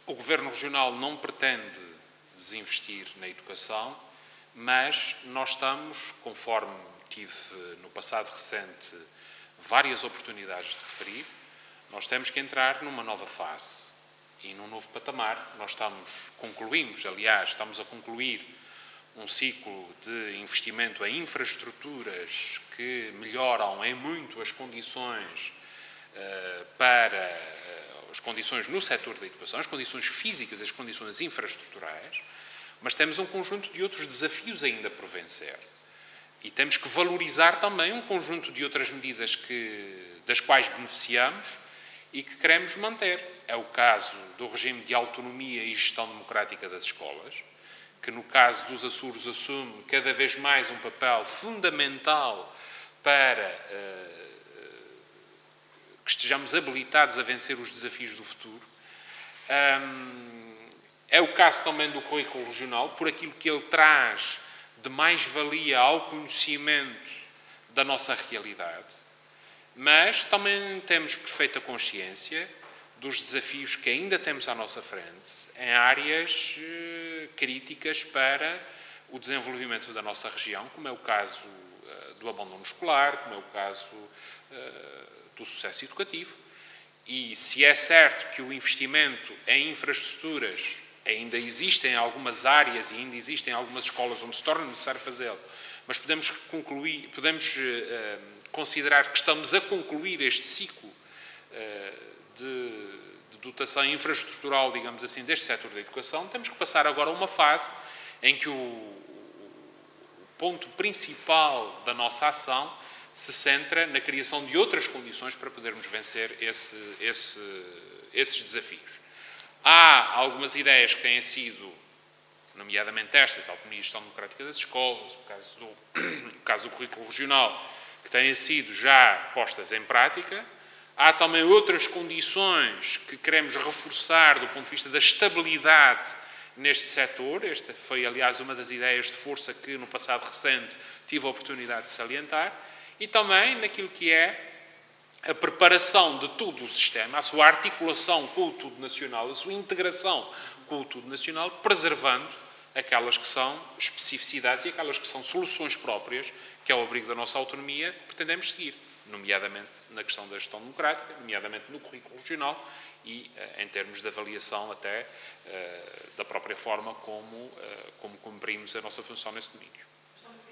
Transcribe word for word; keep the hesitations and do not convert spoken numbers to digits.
O Governo Regional não pretende desinvestir na educação, mas nós estamos, conforme tive no passado recente várias oportunidades de referir, nós temos que entrar numa nova fase e num novo patamar. Nós estamos, concluímos, aliás, estamos a concluir um ciclo de investimento em infraestruturas que melhoram em muito as condições uh, para uh, as condições no setor da educação, as condições físicas, as condições infraestruturais, mas temos um conjunto de outros desafios ainda por vencer. E temos que valorizar também um conjunto de outras medidas que, das quais beneficiamos e que queremos manter. É o caso do regime de autonomia e gestão democrática das escolas, que no caso dos Açores assume cada vez mais um papel fundamental para uh, que estejamos habilitados a vencer os desafios do futuro. Um, é o caso também do currículo regional, por aquilo que ele traz de mais-valia ao conhecimento da nossa realidade, mas também temos perfeita consciência dos desafios que ainda temos à nossa frente em áreas eh, críticas para o desenvolvimento da nossa região, como é o caso eh, do abandono escolar, como é o caso eh, do sucesso educativo. E se é certo que o investimento em infraestruturas ainda existe em algumas áreas e ainda existem algumas escolas onde se torna necessário fazê-lo, mas podemos concluir, podemos uh, considerar que estamos a concluir este ciclo uh, de, de dotação infraestrutural, digamos assim, deste setor da educação. Temos que passar agora a uma fase em que o, o ponto principal da nossa ação se centra na criação de outras condições para podermos vencer esse, esse, esses desafios. Há algumas ideias que têm sido, nomeadamente estas, a autonomia e gestão democrática das escolas, o caso do, o caso do currículo regional, que têm sido já postas em prática. Há também outras condições que queremos reforçar do ponto de vista da estabilidade neste setor. Esta foi, aliás, uma das ideias de força que, no passado recente, tive a oportunidade de salientar. E também naquilo que é a preparação de todo o sistema, a sua articulação com o tudo nacional, a sua integração com o tudo nacional, preservando aquelas que são especificidades e aquelas que são soluções próprias, que ao abrigo da nossa autonomia pretendemos seguir, nomeadamente na questão da gestão democrática, nomeadamente no currículo regional e em termos de avaliação até da própria forma como, como cumprimos a nossa função nesse domínio.